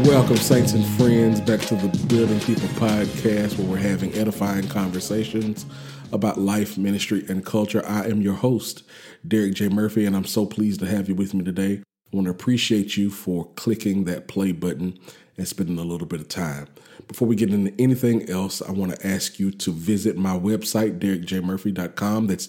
Welcome, saints and friends, back to the Building People podcast, where we're having edifying conversations about life, ministry, and culture. I am your host, Derek J. Murphy, and I'm so pleased to have you with me today. I want to appreciate you for clicking that play button and spending a little bit of time. Before we get into anything else, I want to ask you to visit my website, derekjmurphy.com. That's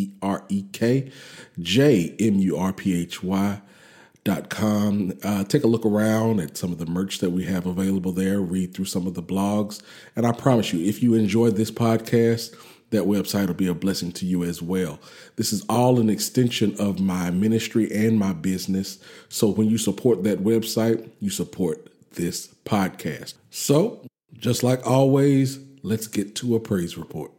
DEREKJMURPHY.com. Take a look around at some of the merch that we have available there, read through some of the blogs, and I promise you, if you enjoy this podcast, that website will be a blessing to you as well. This is all an extension of my ministry and my business, so when you support that website, you support this podcast. So, just like always, let's get to a praise report.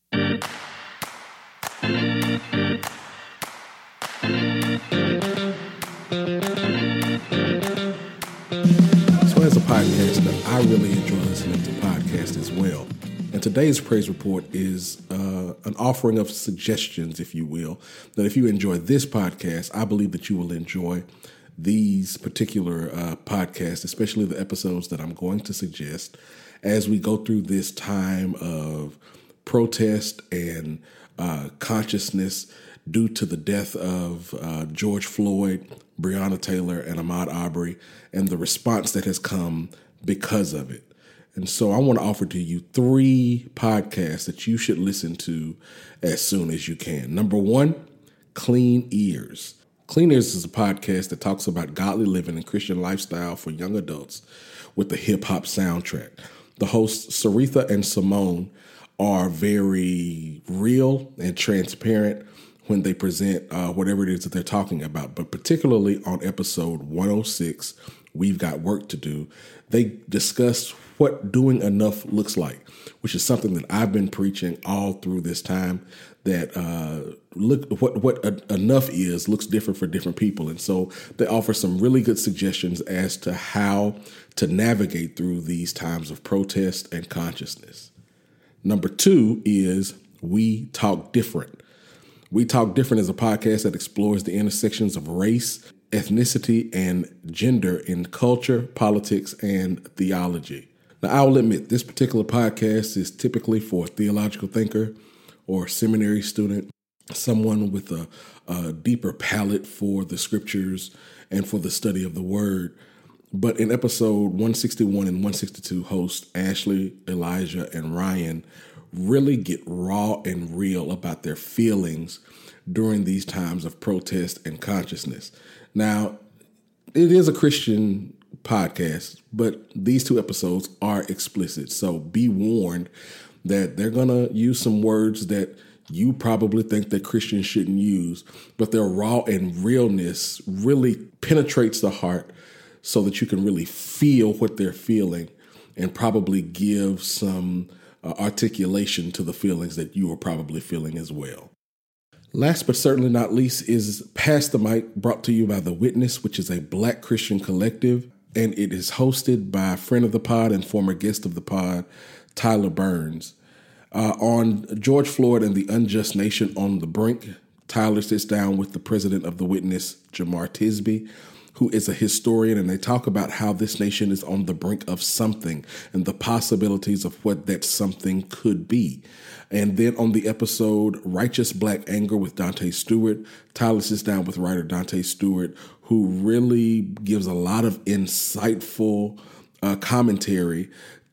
As a podcaster, I really enjoy listening to podcasts as well. And today's praise report is an offering of suggestions, if you will, that if you enjoy this podcast, I believe that you will enjoy these particular podcasts, especially the episodes that I'm going to suggest as we go through this time of protest and consciousness due to the death of George Floyd, Breonna Taylor, and Ahmaud Arbery, and the response that has come because of it. And so I want to offer to you 3 podcasts that you should listen to as soon as you can. Number 1, Clean Ears. Clean Ears is a podcast that talks about godly living and Christian lifestyle for young adults with the hip-hop soundtrack. The hosts, Saritha and Simone, are very real and transparent when they present whatever it is that they're talking about. But particularly on episode 106, We've Got Work to Do, they discuss what doing enough looks like, which is something that I've been preaching all through this time, that enough is looks different for different people. And so they offer some really good suggestions as to how to navigate through these times of protest and consciousness. Number 2 is We Talk Different. We Talk Different is a podcast that explores the intersections of race, ethnicity, and gender in culture, politics, and theology. Now, I will admit, this particular podcast is typically for a theological thinker or seminary student, someone with a deeper palate for the scriptures and for the study of the word. But in episode 161 and 162, hosts Ashley, Elijah, and Ryan really get raw and real about their feelings during these times of protest and consciousness. Now, it is a Christian podcast, but these 2 episodes are explicit. So be warned that they're going to use some words that you probably think that Christians shouldn't use, but their raw and realness really penetrates the heart so that you can really feel what they're feeling and probably give some articulation to the feelings that you are probably feeling as well. Last but certainly not least is Pass the Mic, brought to you by The Witness, which is a Black Christian collective, and it is hosted by a friend of the pod and former guest of the pod, Tyler Burns. On George Floyd and the Unjust Nation on the Brink, Tyler sits down with the president of The Witness, Jemar Tisby, who is a historian, and they talk about how this nation is on the brink of something and the possibilities of what that something could be. And then on the episode Righteous Black Anger with Dante Stewart, Tyler sits down with writer Dante Stewart, who really gives a lot of insightful commentary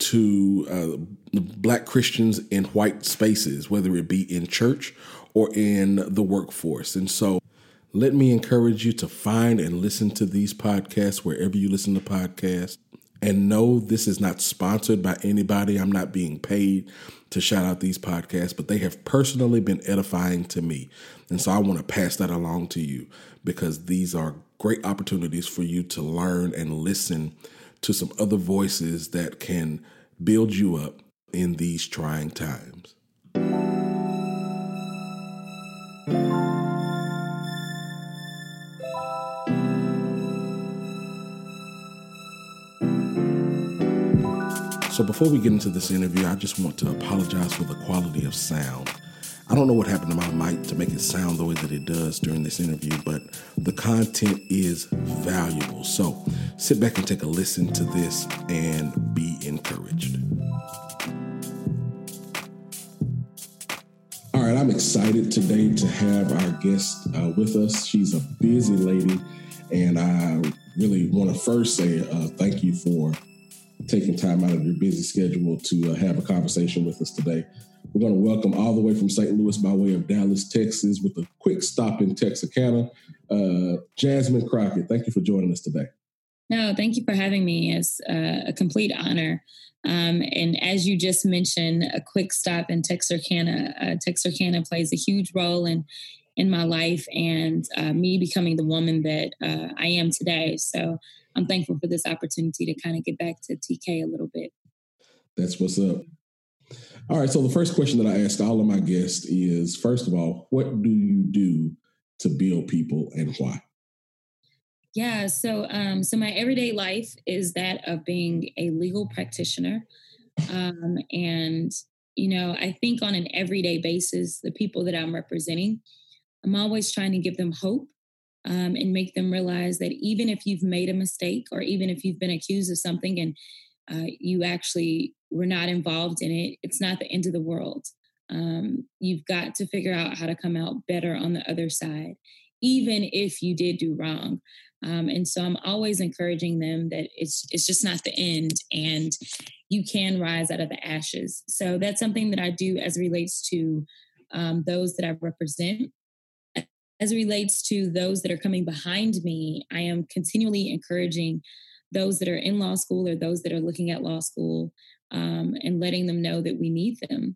to Black Christians in white spaces, whether it be in church or in the workforce. And so let me encourage you to find and listen to these podcasts wherever you listen to podcasts. And no, this is not sponsored by anybody. I'm not being paid to shout out these podcasts, but they have personally been edifying to me. And so I want to pass that along to you, because these are great opportunities for you to learn and listen to some other voices that can build you up in these trying times. So before we get into this interview, I just want to apologize for the quality of sound. I don't know what happened to my mic to make it sound the way that it does during this interview, but the content is valuable. So sit back and take a listen to this and be encouraged. All right, I'm excited today to have our guest with us. She's a busy lady, and I really want to first say thank you for taking time out of your busy schedule to have a conversation with us today. We're going to welcome all the way from St. Louis by way of Dallas, Texas, with a quick stop in Texarkana, Jasmine Crockett. Thank you for joining us today. No, thank you for having me. It's a complete honor. And as you just mentioned, a quick stop in Texarkana. Texarkana plays a huge role in my life and me becoming the woman that I am today. So I'm thankful for this opportunity to kind of get back to TK a little bit. That's what's up. All right. So the first question that I ask all of my guests is, first of all, what do you do to build people and why? Yeah. So my everyday life is that of being a legal practitioner. And, I think on an everyday basis, the people that I'm representing, I'm always trying to give them hope and make them realize that even if you've made a mistake or even if you've been accused of something and you actually were not involved in it, it's not the end of the world. You've got to figure out how to come out better on the other side, even if you did do wrong. And so I'm always encouraging them that it's just not the end and you can rise out of the ashes. So that's something that I do as it relates to those that I represent. As it relates to those that are coming behind me, I am continually encouraging those that are in law school or those that are looking at law school and letting them know that we need them.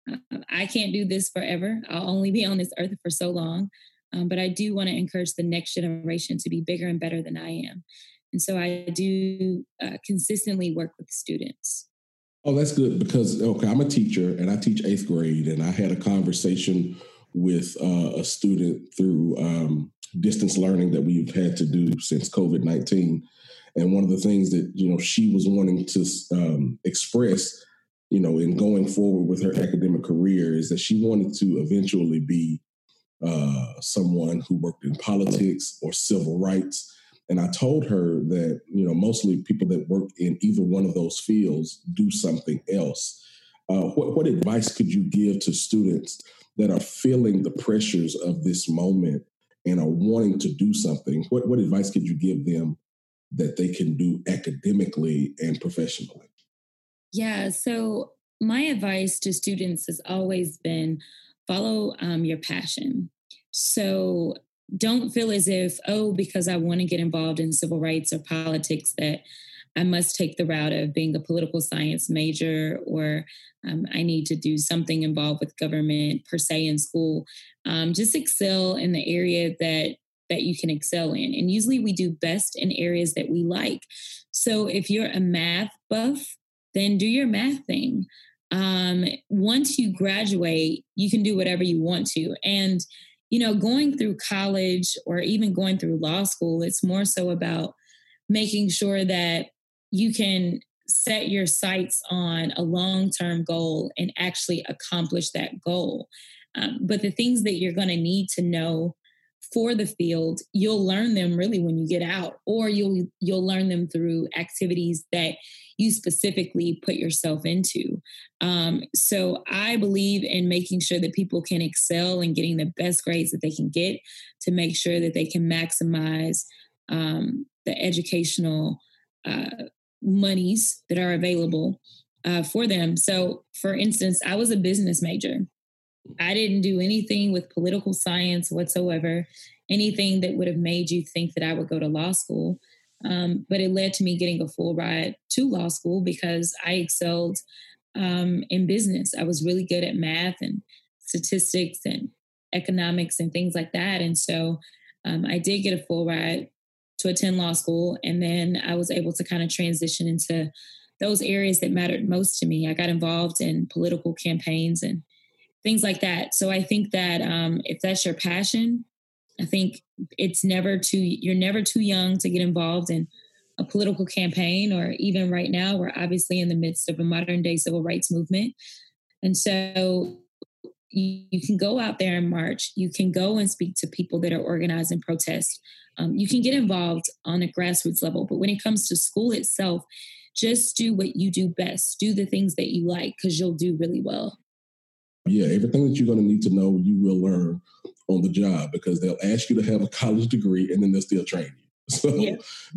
I can't do this forever. I'll only be on this earth for so long. But I do want to encourage the next generation to be bigger and better than I am. And so I do consistently work with students. Oh, that's good because, I'm a teacher and I teach 8th grade, and I had a conversation with a student through distance learning that we've had to do since COVID-19. And one of the things that, she was wanting to express, in going forward with her academic career is that she wanted to eventually be someone who worked in politics or civil rights. And I told her that, mostly people that work in either one of those fields do something else. What advice could you give to students that are feeling the pressures of this moment and are wanting to do something? What advice could you give them that they can do academically and professionally? Yeah, so my advice to students has always been follow your passion. So don't feel as if, because I want to get involved in civil rights or politics, that I must take the route of being a political science major or I need to do something involved with government per se in school. Just excel in the area that you can excel in. And usually we do best in areas that we like. So if you're a math buff, then do your math thing. Once you graduate, you can do whatever you want to. And, going through college or even going through law school, it's more so about making sure that you can set your sights on a long-term goal and actually accomplish that goal. But the things that you're going to need to know for the field, you'll learn them really when you get out, or you'll learn them through activities that you specifically put yourself into. So I believe in making sure that people can excel and getting the best grades that they can get to make sure that they can maximize the educational monies that are available for them. So for instance, I was a business major. I didn't do anything with political science whatsoever, anything that would have made you think that I would go to law school. But it led to me getting a full ride to law school because I excelled in business. I was really good at math and statistics and economics and things like that. And so I did get a full ride to attend law school. And then I was able to kind of transition into those areas that mattered most to me. I got involved in political campaigns and things like that. So I think that if that's your passion, I think you're never too young to get involved in a political campaign, or even right now, we're obviously in the midst of a modern day civil rights movement. And so you can go out there and march. You can go and speak to people that are organized and protest. You can get involved on a grassroots level. But when it comes to school itself, just do what you do best. Do the things that you like, because you'll do really well. Yeah, everything that you're going to need to know, you will learn on the job, because they'll ask you to have a college degree and then they'll still train you. So, yeah.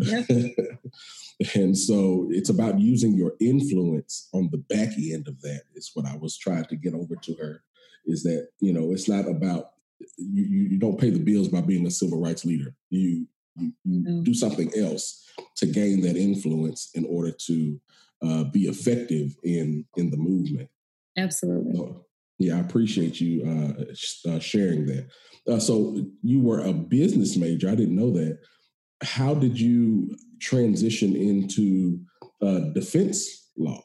And so it's about using your influence on the back end of that, is what I was trying to get over to her, is that, it's not about, you don't pay the bills by being a civil rights leader. You do something else to gain that influence in order to be effective in the movement. Absolutely. So, yeah, I appreciate you sharing that. So you were a business major. I didn't know that. How did you transition into defense law?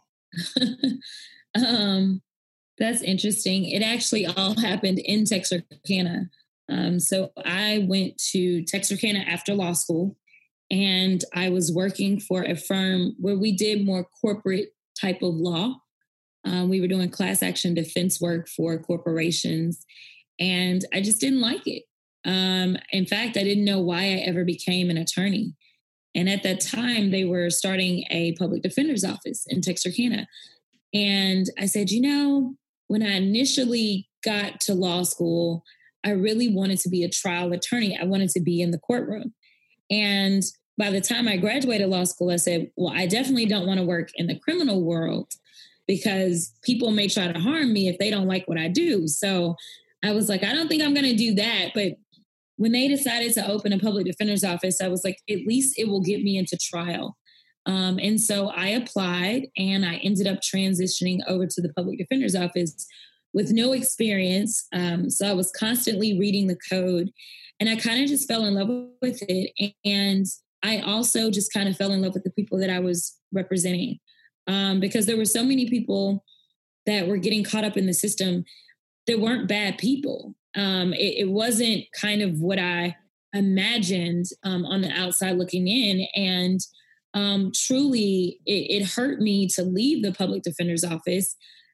That's interesting. It actually all happened in Texarkana. So I went to Texarkana after law school, and I was working for a firm where we did more corporate type of law. We were doing class action defense work for corporations, and I just didn't like it. In fact, I didn't know why I ever became an attorney. And at that time, they were starting a public defender's office in Texarkana. And I said, when I initially got to law school, I really wanted to be a trial attorney. I wanted to be in the courtroom. And by the time I graduated law school, I said, well, I definitely don't want to work in the criminal world, because people may try to harm me if they don't like what I do. So I was like, I don't think I'm going to do that. But when they decided to open a public defender's office, I was like, at least it will get me into trial. And so I applied, and I ended up transitioning over to the public defender's office with no experience. So I was constantly reading the code, and I kind of just fell in love with it. And I also just kind of fell in love with the people that I was representing, because there were so many people that were getting caught up in the system that weren't bad people. It wasn't kind of what I imagined on the outside looking in. And truly, it hurt me to leave the public defender's office,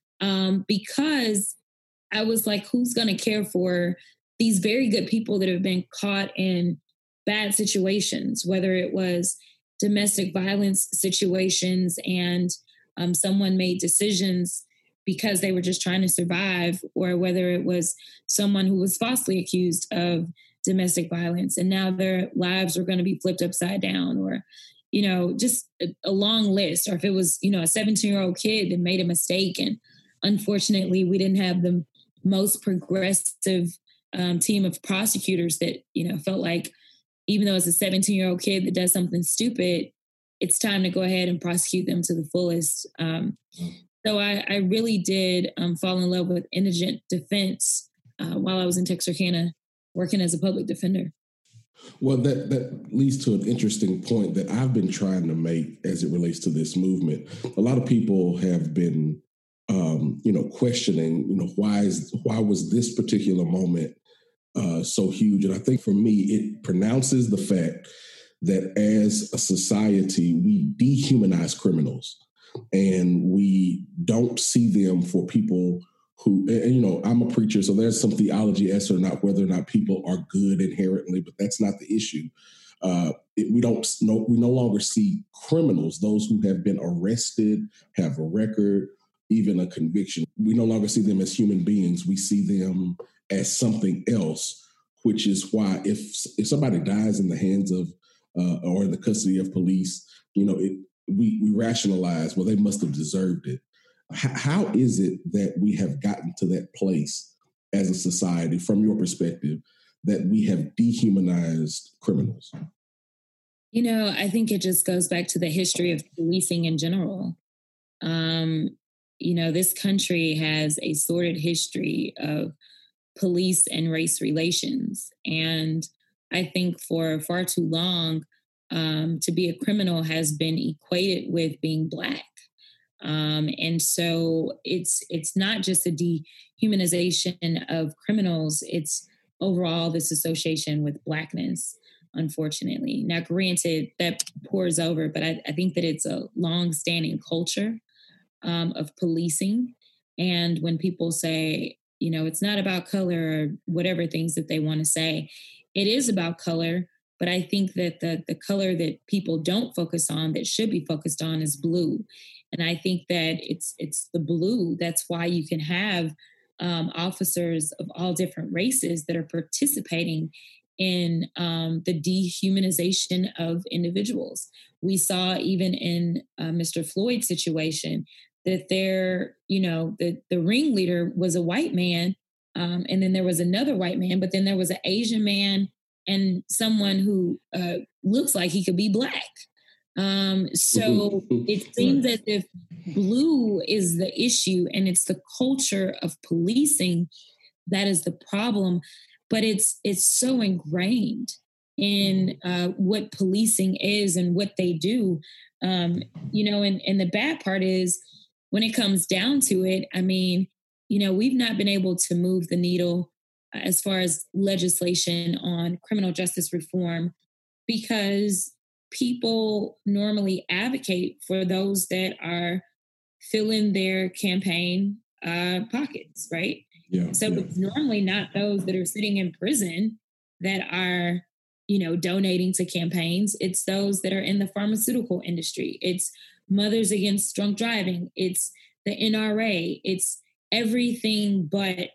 because I was like, who's going to care for these very good people that have been caught in bad situations, whether it was domestic violence situations and someone made decisions because they were just trying to survive, or whether it was someone who was falsely accused of domestic violence and now their lives were going to be flipped upside down, or, just a long list. Or if it was, a 17-year-old kid that made a mistake, and unfortunately we didn't have the most progressive team of prosecutors that, felt like even though it's a 17-year-old kid that does something stupid, it's time to go ahead and prosecute them to the fullest. So I really did fall in love with indigent defense while I was in Texarkana working as a public defender. Well, that leads to an interesting point that I've been trying to make as it relates to this movement. A lot of people have been, questioning, why was this particular moment so huge? And I think for me, it pronounces the fact that as a society, we dehumanize criminals. And we don't see them for people who, I'm a preacher, so there's some theology as to whether or not people are good inherently, but that's not the issue. We no longer see criminals, those who have been arrested, have a record, even a conviction. We no longer see them as human beings. We see them as something else, which is why if somebody dies in the hands of or in the custody of police, we rationalize, well, they must have deserved it. How is it that we have gotten to that place as a society, from your perspective, that we have dehumanized criminals? I think it just goes back to the history of policing in general. This country has a sordid history of police and race relations. And I think for far too long, to be a criminal has been equated with being Black. And so it's not just a dehumanization of criminals, it's overall this association with Blackness, unfortunately. Now, granted, that pours over, but I think that it's a long-standing culture of policing. And when people say, it's not about color or whatever things that they want to say. It is about color, but I think that the color that people don't focus on that should be focused on is blue. And I think that it's the blue. That's why you can have officers of all different races that are participating in the dehumanization of individuals. We saw even in Mr. Floyd's situation that the ringleader was a white man, and then there was another white man, but then there was an Asian man and someone who looks like he could be black. So it seems as if blue is the issue, and it's the culture of policing that is the problem. But it's so ingrained in what policing is and what they do. And the bad part is when it comes down to it, I mean, we've not been able to move the needle as far as legislation on criminal justice reform because people normally advocate for those that are filling their campaign pockets, right? So it's normally not those that are sitting in prison that are, donating to campaigns. It's those that are in the pharmaceutical industry. It's Mothers Against Drunk Driving. It's the NRA. It's everything but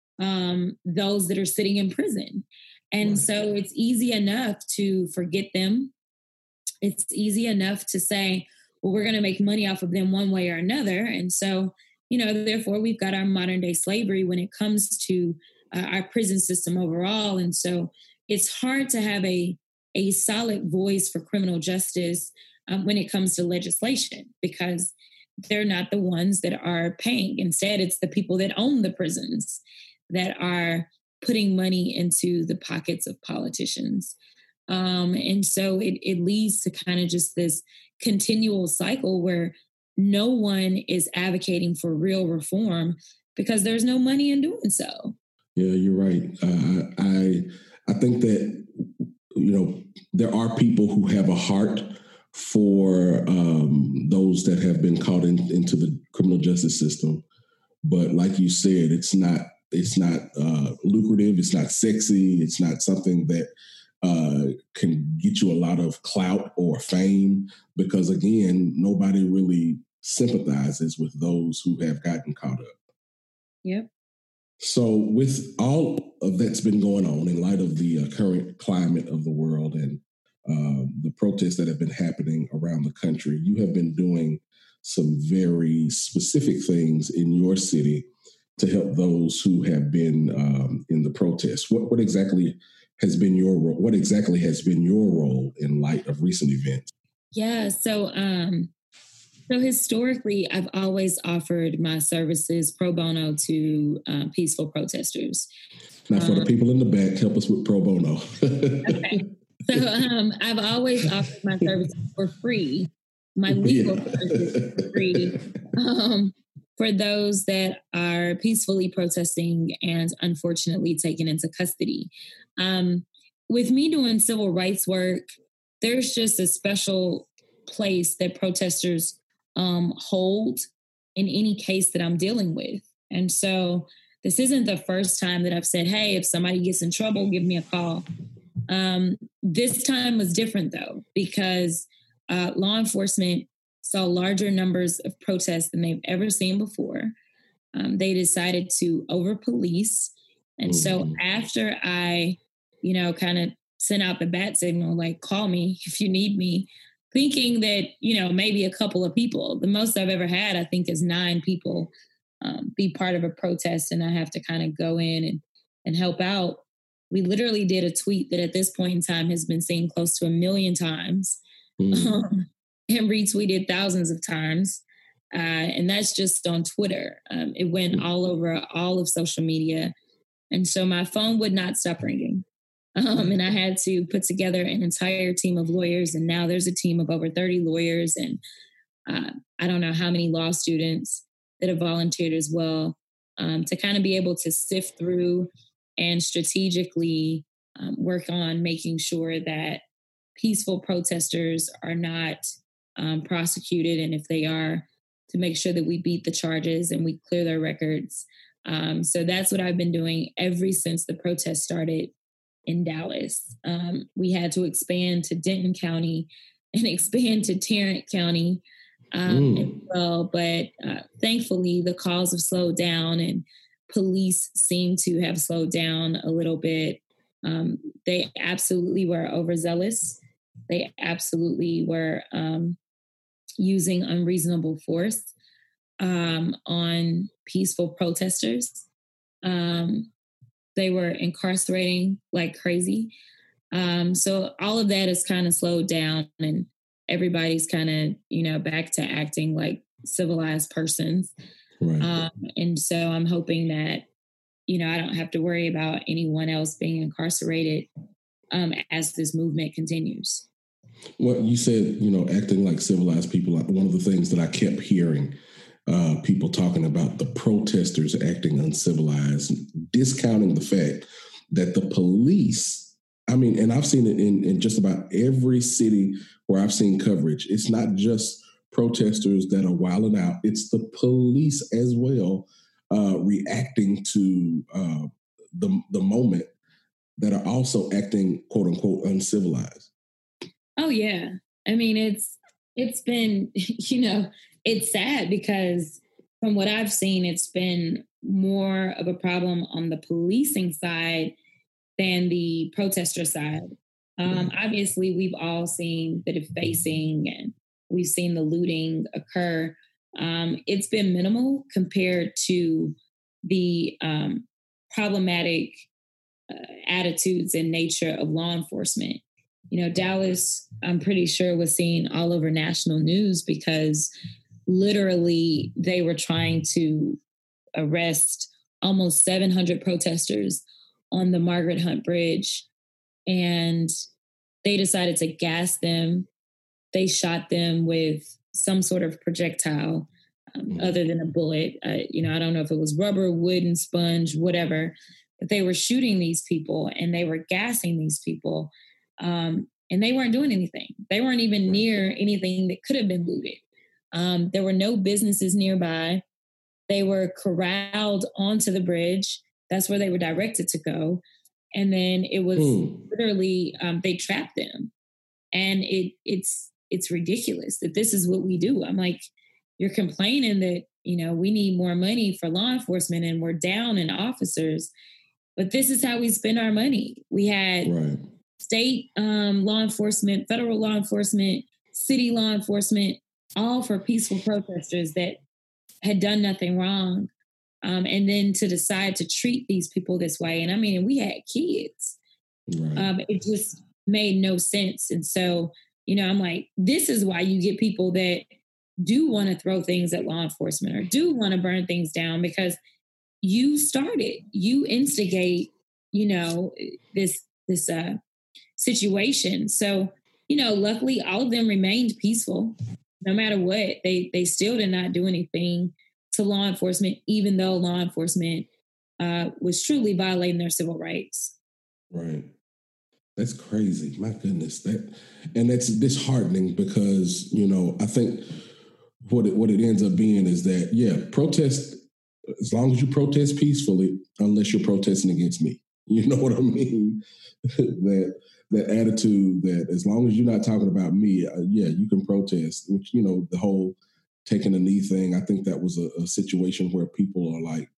those that are sitting in prison. And so it's easy enough to forget them. It's easy enough to say, well, we're going to make money off of them one way or another. And so, therefore, we've got our modern day slavery when it comes to our prison system overall. And so it's hard to have a solid voice for criminal justice when it comes to legislation because they're not the ones that are paying. Instead, it's the people that own the prisons that are putting money into the pockets of politicians. And so it leads to kind of just this continual cycle where no one is advocating for real reform because there's no money in doing so. Yeah, you're right. I think that, there are people who have a heart for those that have been caught into the criminal justice system. But like you said, it's not lucrative. It's not sexy. It's not something that can get you a lot of clout or fame because, again, nobody really sympathizes with those who have gotten caught up. Yep. So with all of that's been going on in light of the current climate of the world and the protests that have been happening around the country, you have been doing some very specific things in your city to help those who have been in the protests. What exactly has been your role? What exactly has been your role in light of recent events? Yeah, so historically, I've always offered my services pro bono to peaceful protesters. Now, for the people in the back, help us with pro bono. Okay. So I've always offered my services for free, my legal services for free, for those that are peacefully protesting and unfortunately taken into custody. With me doing civil rights work, there's just a special place that protesters hold in any case that I'm dealing with. And so this isn't the first time that I've said, hey, if somebody gets in trouble, give me a call. This time was different, though, because law enforcement saw larger numbers of protests than they've ever seen before. They decided to over-police. And so after I, kind of sent out the bat signal, like, call me if you need me, thinking that, maybe a couple of people, the most I've ever had, I think, is 9 people be part of a protest. And I have to kind of go in and help out. We literally did a tweet that at this point in time has been seen close to 1 million times and retweeted thousands of times. And that's just on Twitter. It went all over all of social media. And so my phone would not stop ringing. And I had to put together an entire team of lawyers. And now there's a team of over 30 lawyers. And I don't know how many law students that have volunteered as well to kind of be able to sift through and strategically work on making sure that peaceful protesters are not prosecuted. And if they are, to make sure that we beat the charges and we clear their records So that's what I've been doing ever since the protest started in Dallas. We had to expand to Denton County and expand to Tarrant County as well. But thankfully, the calls have slowed down and police seem to have slowed down a little bit. They absolutely were overzealous. They absolutely were using unreasonable force on peaceful protesters. They were incarcerating like crazy. So all of that has kind of slowed down and everybody's kind of, back to acting like civilized persons. Right. And so I'm hoping that, I don't have to worry about anyone else being incarcerated as this movement continues. Well, you said, acting like civilized people. One of the things that I kept hearing people talking about the protesters acting uncivilized, discounting the fact that the police, and I've seen it in just about every city where I've seen coverage. It's not just protesters that are wilding out. It's the police as well reacting to the moment that are also acting, quote unquote, uncivilized. Oh, yeah. It's been, it's sad because from what I've seen, it's been more of a problem on the policing side than the protester side. Obviously, we've all seen the defacing and we've seen the looting occur. It's been minimal compared to the problematic attitudes and nature of law enforcement. Dallas, I'm pretty sure, was seen all over national news because literally they were trying to arrest almost 700 protesters on the Margaret Hunt Bridge. And they decided to gas them. They shot them with some sort of projectile other than a bullet. I don't know if it was rubber, wood, and sponge, whatever. But they were shooting these people and they were gassing these people. And they weren't doing anything. They weren't even near anything that could have been looted. There were no businesses nearby. They were corralled onto the bridge. That's where they were directed to go. And then it was literally, they trapped them. And it's ridiculous that this is what we do. I'm like, you're complaining that, we need more money for law enforcement and we're down in officers, but this is how we spend our money. We had state law enforcement, federal law enforcement, city law enforcement, all for peaceful protesters that had done nothing wrong. And then to decide to treat these people this way. And we had kids. It just made no sense. And so, I'm like, this is why you get people that do want to throw things at law enforcement or do want to burn things down because you started, you instigate, this situation. So, luckily all of them remained peaceful. No matter what, they still did not do anything to law enforcement, even though law enforcement was truly violating their civil rights. Right. That's crazy. My goodness. That's disheartening because, I think what it ends up being is that, protest, as long as you protest peacefully, unless you're protesting against me. You know what I mean? that attitude that as long as you're not talking about me, you can protest, which, the whole taking a knee thing, I think that was a situation where people are like,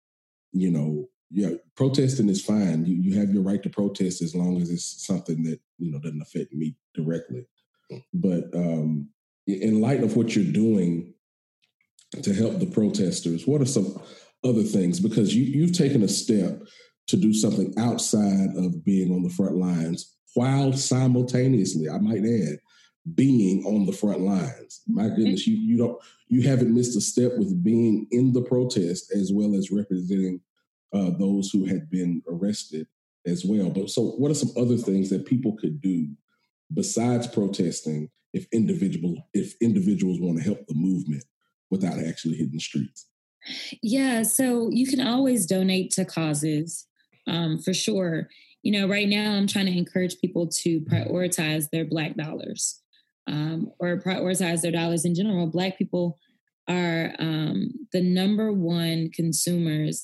protesting is fine. You have your right to protest as long as it's something that, doesn't affect me directly. But in light of what you're doing to help the protesters, what are some other things? Because you've taken a step to do something outside of being on the front lines while simultaneously, I might add, being on the front lines. My goodness, you haven't missed a step with being in the protest as well as representing those who had been arrested as well. But so what are some other things that people could do besides protesting if individuals want to help the movement without actually hitting the streets? Yeah, so you can always donate to causes, for sure. Right now I'm trying to encourage people to prioritize their Black dollars, or prioritize their dollars in general. Black people are the number one consumers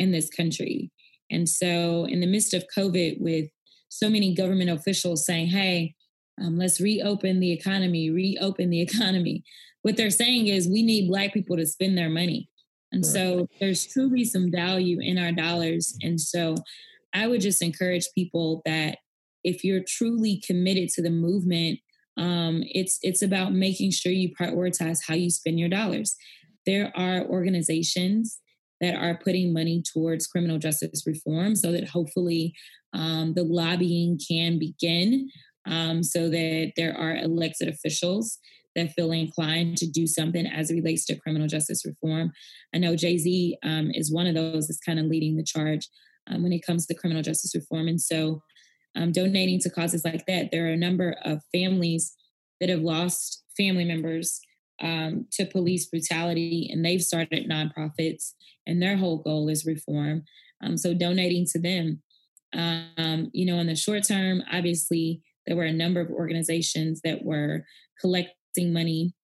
in this country. And so in the midst of COVID, with so many government officials saying, hey, let's reopen the economy. What they're saying is we need Black people to spend their money. And so there's truly some value in our dollars. And so I would just encourage people that if you're truly committed to the movement, it's about making sure you prioritize how you spend your dollars. There are organizations that are putting money towards criminal justice reform so that hopefully the lobbying can begin, so that there are elected officials that feel inclined to do something as it relates to criminal justice reform. I know Jay-Z is one of those that's kind of leading the charge when it comes to criminal justice reform. And so donating to causes like that, there are a number of families that have lost family members to police brutality, and they've started nonprofits, and their whole goal is reform. So donating to them. In the short term, obviously, there were a number of organizations that were collecting money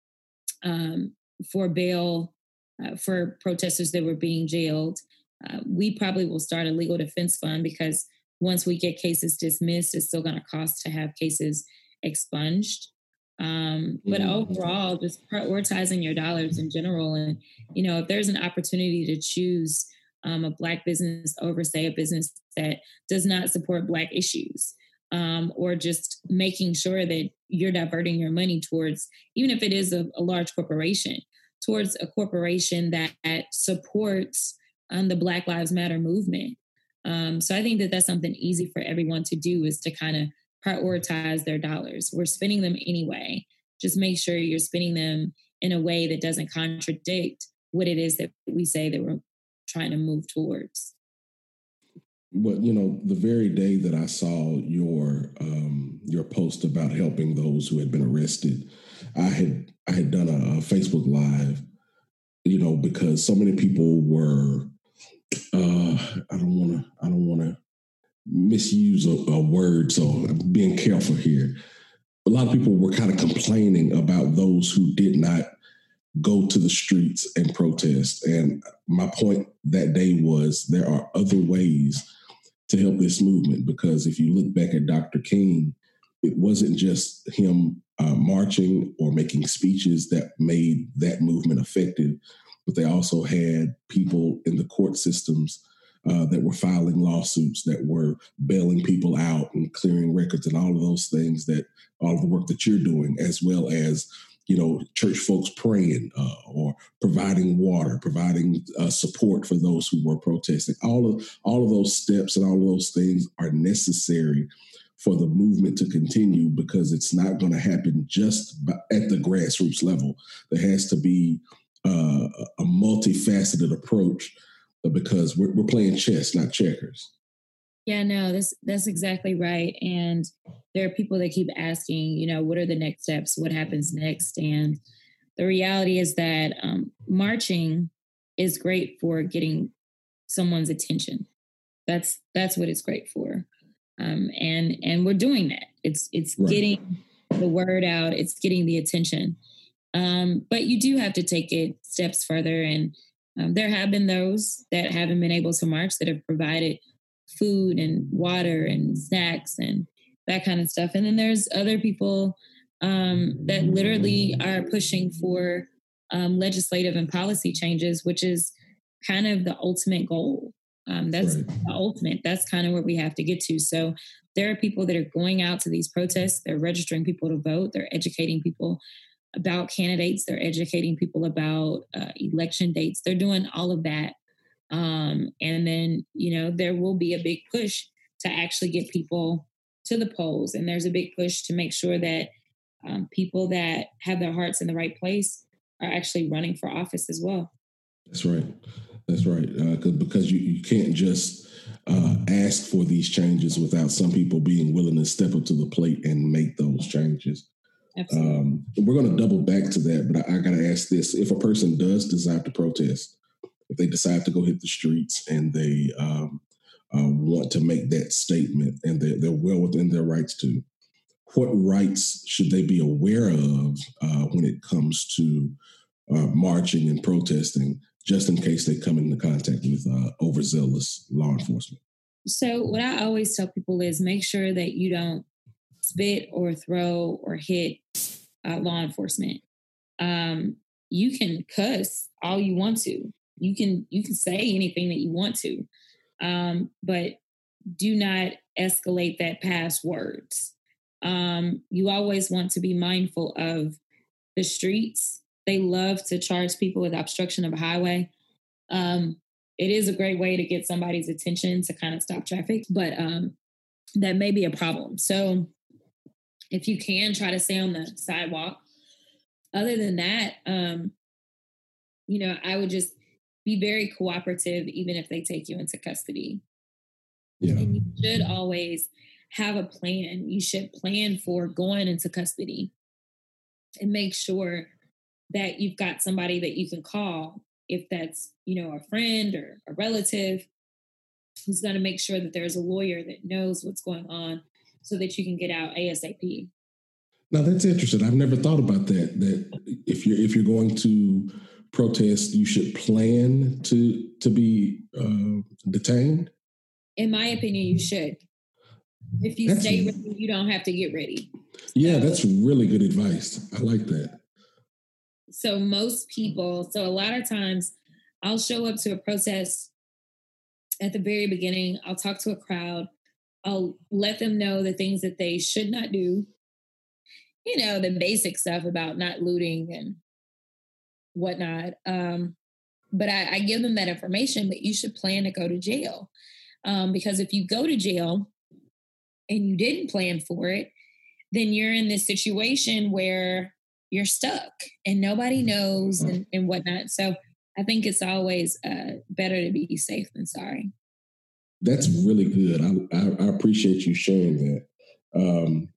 for bail for protesters that were being jailed. We probably will start a legal defense fund, because once we get cases dismissed, it's still going to cost to have cases expunged. But overall, just prioritizing your dollars in general. And, if there's an opportunity to choose a Black business over, say, a business that does not support Black issues, or just making sure that you're diverting your money towards, even if it is a large corporation, towards a corporation that supports the Black Lives Matter movement. So I think that that's something easy for everyone to do, is to kind of prioritize their dollars. We're spending them anyway. Just make sure you're spending them in a way that doesn't contradict what it is that we say that we're trying to move towards. But, the very day that I saw your post about helping those who had been arrested, I had done a Facebook Live, because so many people were, I don't want to misuse a word, so I'm being careful here. A lot of people were kind of complaining about those who did not go to the streets and protest. And my point that day was there are other ways to help this movement, because if you look back at Dr. King, it wasn't just him marching or making speeches that made that movement effective, but they also had people in the court systems that were filing lawsuits, that were bailing people out and clearing records, and all of those things, all of the work that you're doing, as well as, church folks praying or providing water, providing support for those who were protesting. All of those steps and all of those things are necessary for the movement to continue, because it's not going to happen just at the grassroots level. There has to be a multifaceted approach, because we're playing chess, not checkers. Yeah, no, that's exactly right. And there are people that keep asking, what are the next steps? What happens next? And the reality is that marching is great for getting someone's attention. That's what it's great for. And we're doing that. It's right. Getting the word out. It's getting the attention. But you do have to take it steps further. And there have been those that haven't been able to march, that have provided food and water and snacks and that kind of stuff. And then there's other people that literally are pushing for legislative and policy changes, which is kind of the ultimate goal. That's right. The ultimate. That's kind of where we have to get to. So there are people that are going out to these protests. They're registering people to vote. They're educating people about candidates. They're educating people about election dates. They're doing all of that. And then, there will be a big push to actually get people to the polls. And there's a big push to make sure that people that have their hearts in the right place are actually running for office as well. That's right. Because you can't just ask for these changes without some people being willing to step up to the plate and make those changes. We're going to double back to that, but I got to ask this. If a person does decide to protest, if they decide to go hit the streets and they want to make that statement, and they're well within their rights to, what rights should they be aware of when it comes to marching and protesting, just in case they come into contact with overzealous law enforcement? So what I always tell people is make sure that you don't spit or throw or hit law enforcement. You can cuss all you want to. You can say anything that you want to, but do not escalate that past words. You always want to be mindful of the streets. They love to charge people with obstruction of a highway. It is a great way to get somebody's attention to kind of stop traffic, but that may be a problem. So if you can, try to stay on the sidewalk. Other than that, I would just be very cooperative, even if they take you into custody. Yeah. And you should always have a plan. You should plan for going into custody and make sure that you've got somebody that you can call if that's, a friend or a relative who's going to make sure that there's a lawyer that knows what's going on so that you can get out ASAP. Now that's interesting. I've never thought about that. That if you're going to protest, you should plan to be detained. In my opinion, you should. If you stay ready, you don't have to get ready. Yeah, that's really good advice. I like that. So a lot of times I'll show up to a protest at the very beginning. I'll talk to a crowd. I'll let them know the things that they should not do. The basic stuff about not looting and whatnot. But I give them that information, but you should plan to go to jail. Because if you go to jail and you didn't plan for it, then you're in this situation where you're stuck and nobody knows and whatnot. So I think it's always better to be safe than sorry. That's really good. I appreciate you sharing that.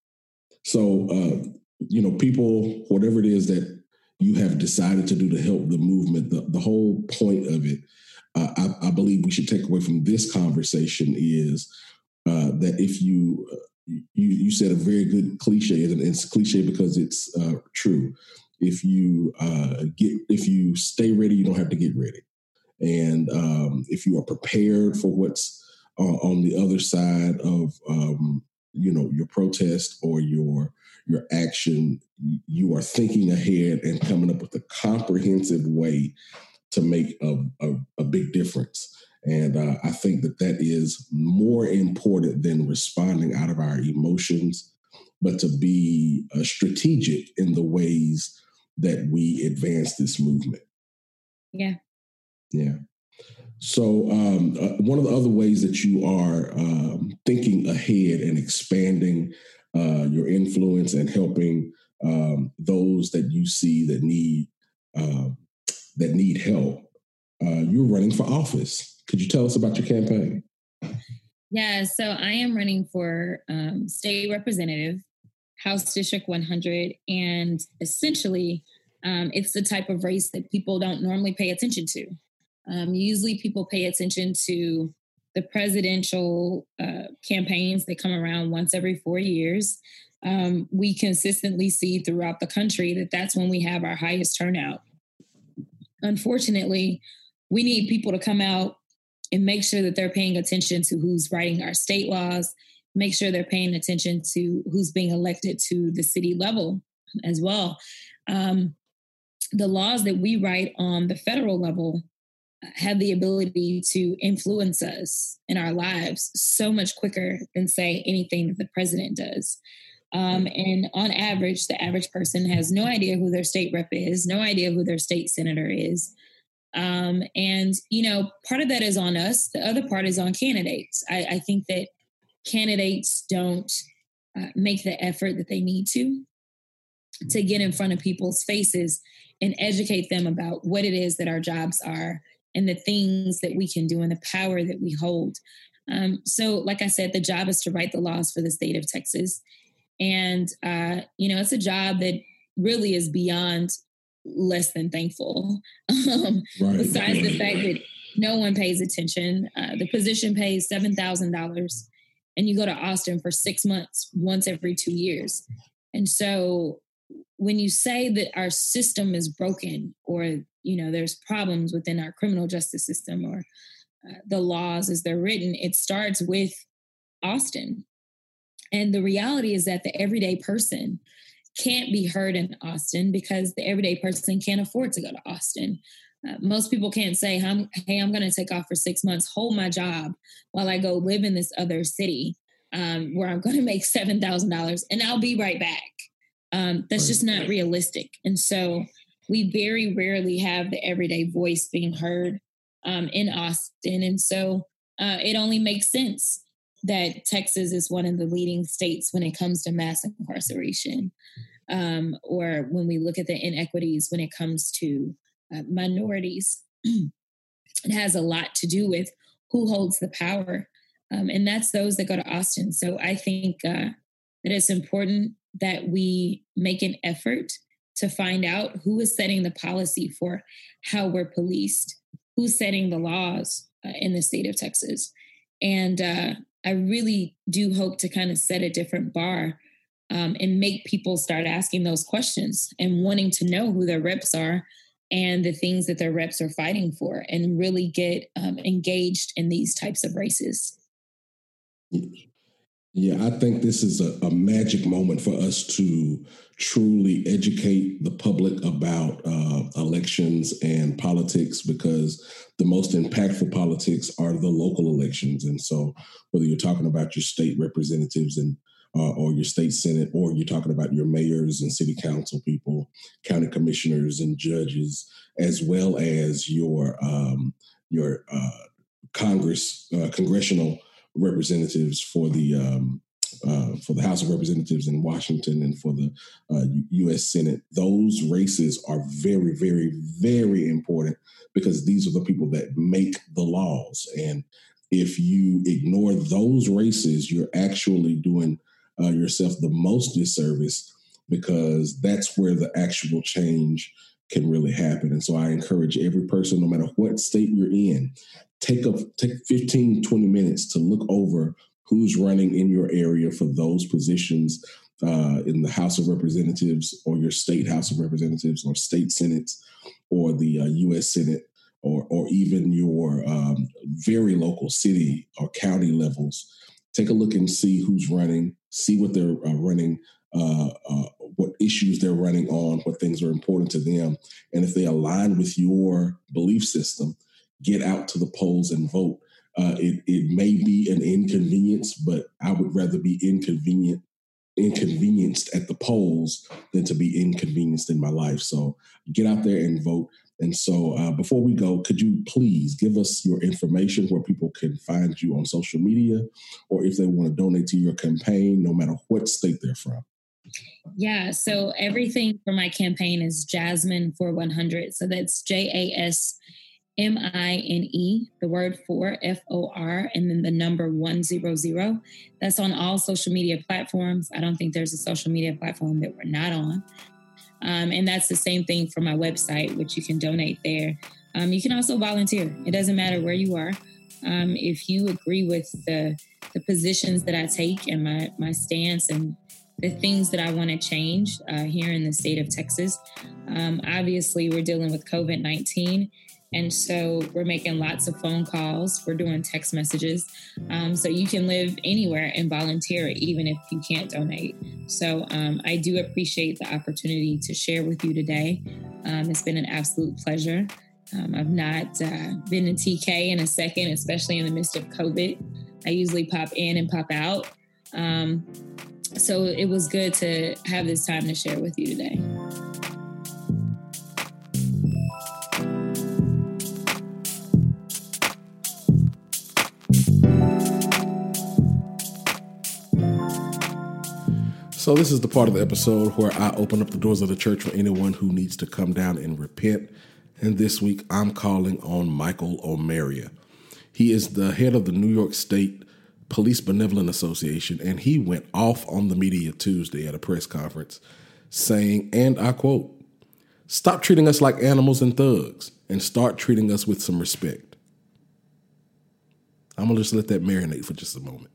People, whatever it is that you have decided to do to help the movement, the whole point of it, I believe we should take away from this conversation is that if you said a very good cliche, and it's cliche because it's true. If you stay ready, you don't have to get ready. And if you are prepared for what's on the other side of your protest or your action, you are thinking ahead and coming up with a comprehensive way to make a big difference. And I think that is more important than responding out of our emotions, but to be strategic in the ways that we advance this movement. Yeah. Yeah. So one of the other ways that you are thinking ahead and expanding your influence and helping those that you see that need help, you're running for office. Could you tell us about your campaign? Yeah, so I am running for state representative, House District 100, and essentially it's the type of race that people don't normally pay attention to. Usually people pay attention to the presidential campaigns that come around once every 4 years. We consistently see throughout the country that that's when we have our highest turnout. Unfortunately, we need people to come out and make sure that they're paying attention to who's writing our state laws, make sure they're paying attention to who's being elected to the city level as well. The laws that we write on the federal level have the ability to influence us in our lives so much quicker than, say, anything that the president does. And on average, the average person has no idea who their state rep is, no idea who their state senator is. And part of that is on us. The other part is on candidates. I think that candidates don't make the effort that they need to get in front of people's faces and educate them about what it is that our jobs are and the things that we can do and the power that we hold. So like I said, the job is to write the laws for the state of Texas. And, it's a job that really is beyond less than thankful. Right. Besides the fact that no one pays attention. The position pays $7,000 and you go to Austin for 6 months, once every 2 years. And so when you say that our system is broken or, there's problems within our criminal justice system or the laws as they're written, it starts with Austin. And the reality is that the everyday person can't be heard in Austin because the everyday person can't afford to go to Austin. Most people can't say, hey, I'm going to take off for 6 months, hold my job while I go live in this other city where I'm going to make $7,000 and I'll be right back. That's just not realistic. And so we very rarely have the everyday voice being heard in Austin. And so it only makes sense that Texas is one of the leading states when it comes to mass incarceration, or when we look at the inequities when it comes to minorities. It has a lot to do with who holds the power, and that's those that go to Austin. So I think that it's important that we make an effort to find out who is setting the policy for how we're policed, who's setting the laws in the state of Texas. And I really do hope to kind of set a different bar and make people start asking those questions and wanting to know who their reps are and the things that their reps are fighting for, and really get engaged in these types of races. Yeah, I think this is a magic moment for us to truly educate the public about elections and politics, because the most impactful politics are the local elections. And so whether you're talking about your state representatives and or your state senate, or you're talking about your mayors and city council people, county commissioners and judges, as well as your congressional representatives for the House of Representatives in Washington and for the U.S. Senate. Those races are very, very, very important, because these are the people that make the laws. And if you ignore those races, you're actually doing yourself the most disservice, because that's where the actual change can really happen. And so I encourage every person, no matter what state you're in, take 15, 20 minutes to look over who's running in your area for those positions in the House of Representatives, or your state House of Representatives, or state senates, or the U.S. Senate, or even your very local city or county levels. Take a look and see who's running, see what they're running, what issues they're running on, what things are important to them. And if they align with your belief system, get out to the polls and vote. It may be an inconvenience, but I would rather be inconvenienced at the polls than to be inconvenienced in my life. So get out there and vote. And so before we go, could you please give us your information where people can find you on social media, or if they want to donate to your campaign, no matter what state they're from? Yeah, so everything for my campaign is Jasmine for 100. So that's JASMINE, the word for FOR, and then the number 100. That's on all social media platforms. I don't think there's a social media platform that we're not on. And that's the same thing for my website, which you can donate there. You can also volunteer. It doesn't matter where you are. If you agree with the positions that I take and my stance and the things that I want to change here in the state of Texas, obviously we're dealing with COVID-19. And so we're making lots of phone calls. We're doing text messages. So you can live anywhere and volunteer, even if you can't donate. So I do appreciate the opportunity to share with you today. It's been an absolute pleasure. I've not been in TK in a second, especially in the midst of COVID. I usually pop in and pop out. So it was good to have this time to share with you today. So this is the part of the episode where I open up the doors of the church for anyone who needs to come down and repent. And this week I'm calling on Michael Omeria. He is the head of the New York State Police Benevolent Association, and he went off on the media Tuesday at a press conference saying, and I quote, "Stop treating us like animals and thugs and start treating us with some respect." I'm going to just let that marinate for just a moment.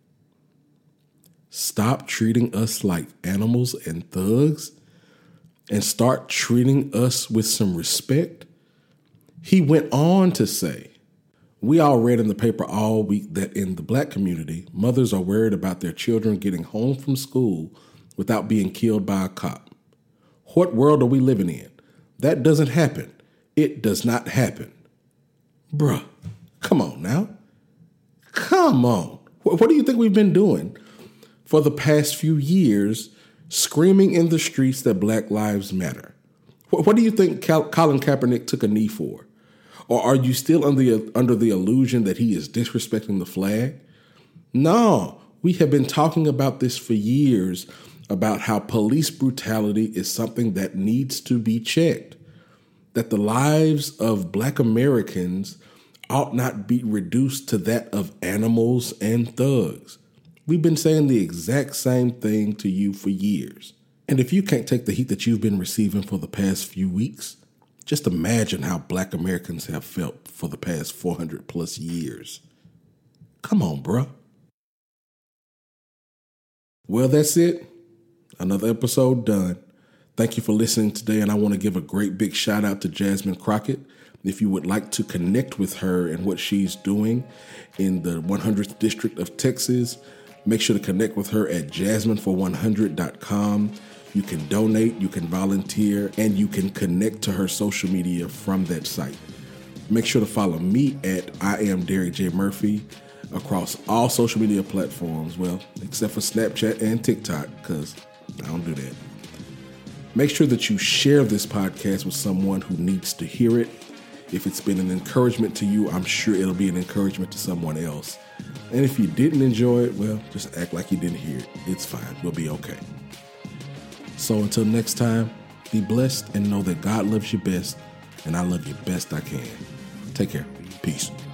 Stop treating us like animals and thugs and start treating us with some respect. He went on to say, We all read in the paper all week that in the Black community, mothers are worried about their children getting home from school without being killed by a cop. What world are we living in? That doesn't happen. It does not happen. Bruh, come on now. Come on. What do you think we've been doing for the past few years, screaming in the streets that Black lives matter? What do you think Colin Kaepernick took a knee for? Or are you still under the illusion that he is disrespecting the flag? No, we have been talking about this for years, about how police brutality is something that needs to be checked, that the lives of Black Americans ought not be reduced to that of animals and thugs. We've been saying the exact same thing to you for years. And if you can't take the heat that you've been receiving for the past few weeks, just imagine how Black Americans have felt for the past 400 plus years. Come on, bruh. Well, that's it. Another episode done. Thank you for listening today, and I want to give a great big shout out to Jasmine Crockett. If you would like to connect with her and what she's doing in the 100th District of Texas, make sure to connect with her at jasminefor100.com. You can donate, you can volunteer, and you can connect to her social media from that site. Make sure to follow me at I am Derek J. Murphy across all social media platforms, well, except for Snapchat and TikTok, because I don't do that. Make sure that you share this podcast with someone who needs to hear it. If it's been an encouragement to you, I'm sure it'll be an encouragement to someone else. And if you didn't enjoy it, well, just act like you didn't hear it. It's fine. We'll be okay. So until next time, be blessed and know that God loves you best, and I love you best I can. Take care. Peace.